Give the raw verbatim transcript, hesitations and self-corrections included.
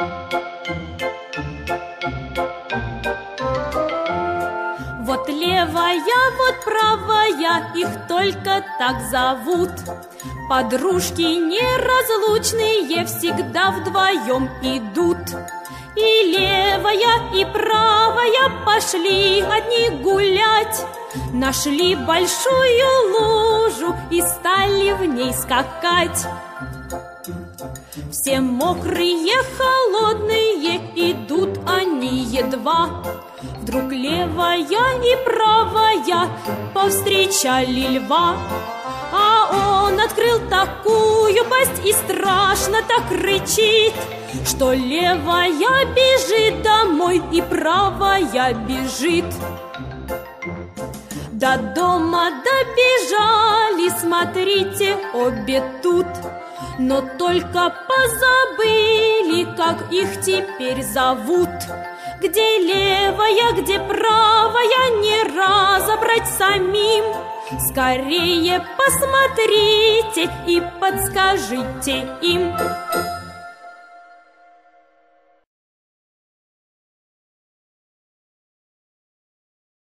Вот левая, вот правая, их только так зовут. Подружки неразлучные всегда вдвоем идут. И левая, и правая пошли одни гулять. Нашли большую лужу и стали в ней скакать. Все мокрые, холодные, идут они едва. Вдруг левая и правая повстречали льва. А он открыл такую пасть и страшно так рычит, что левая бежит домой и правая бежит. До дома добежали, смотрите, обе тут. Но только позабыли, как их теперь зовут. Где левая, где правая, не разобрать самим. Скорее посмотрите и подскажите им.